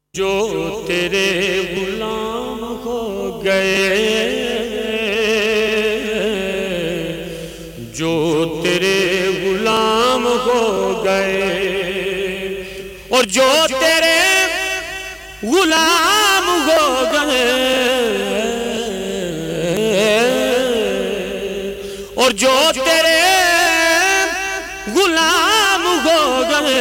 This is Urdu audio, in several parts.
جو تیرے غلام ہو گئے، جو تیرے غلام ہو گئے، اور جو تیرے غلام ہو گئے، اور جو تیرے غلام ہو گئے،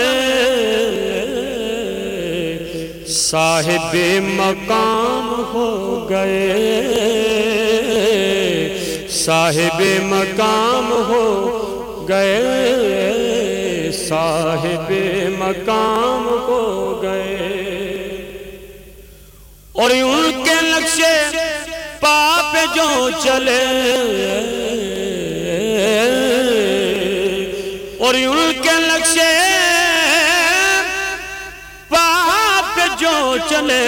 صاحب مقام ہو گئے، صاحب مقام ہو گئے، صاحب مقام ہو گئے، اور ان کے نقشے پا پہ جو چلے، اور ان کے نقشے جو چلے،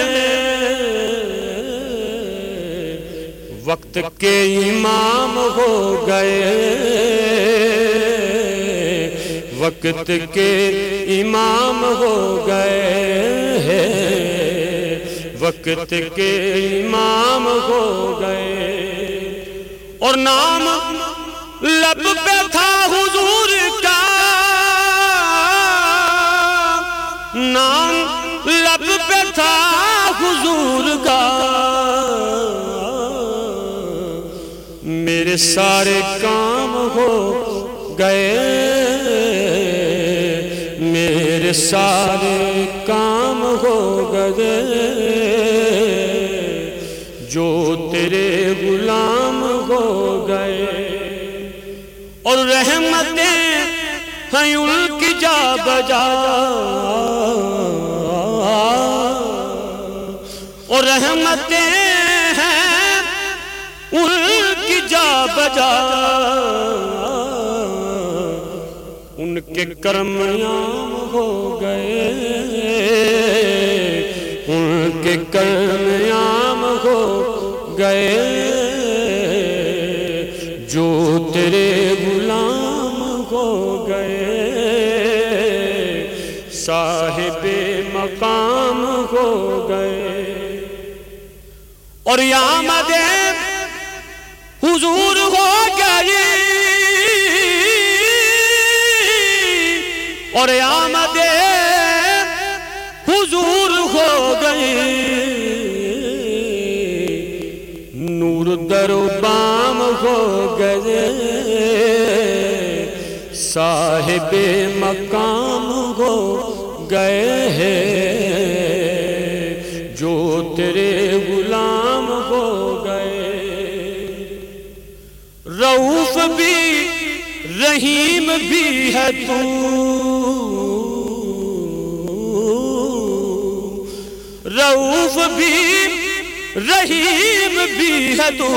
وقت کے امام ہو گئے، وقت کے امام ہو گئے، وقت کے امام ہو گئے، اور نام لب پہ تھا حضور کا، نام لب پہ تھا حضور کا، میرے سارے کام ہو گئے، میرے سارے کام ہو گئے، جو تیرے غلام ہو گئے، اور رحمتیں ہیں ان کی جا بجا، اور رحمتیں ہیں ان کی جا بجا، ان کے کرم عام ہو گئے، ان کے کرم عام ہو گئے، جو تیرے غلام ہو گئے، صاحب مقام ہو گئے، اور آمد حضور ہو گئی، اور آمد حضور ہو گئی، نور در و بام ہو گئے، صاحب مقام ہو گئے، جو تیرے غلام ہو گئے، رؤوف بھی رحیم بھی ہے تو، رؤوف بھی رحیم بھی ہے تو،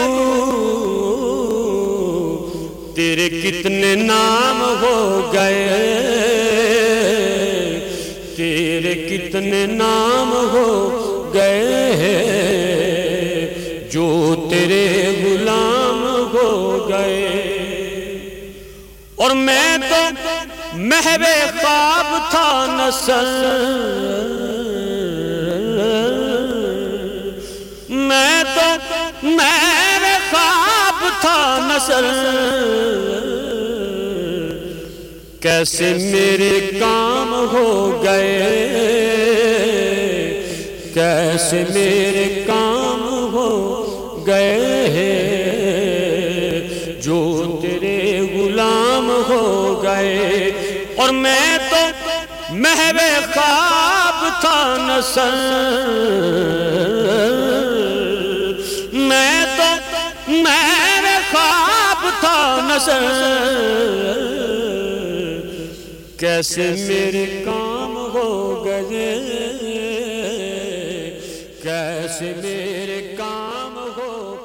تیرے کتنے نام ہو گئے، تیرے کتنے نام ہو گئے، جو تیرے غلام ہو گئے، اور میں تو محو خواب تھا نصر، میں تو محو خواب تھا نصر، کیسے میرے کام ہو گئے، کیسے میرے کام ہو گئے، جو تیرے غلام ہو گئے، اور میں تو محو خواب تھا نصر، میں تو محو خواب تھا نصر، کیسے میرے کام ہو گئے، کیسے میرے کام ہو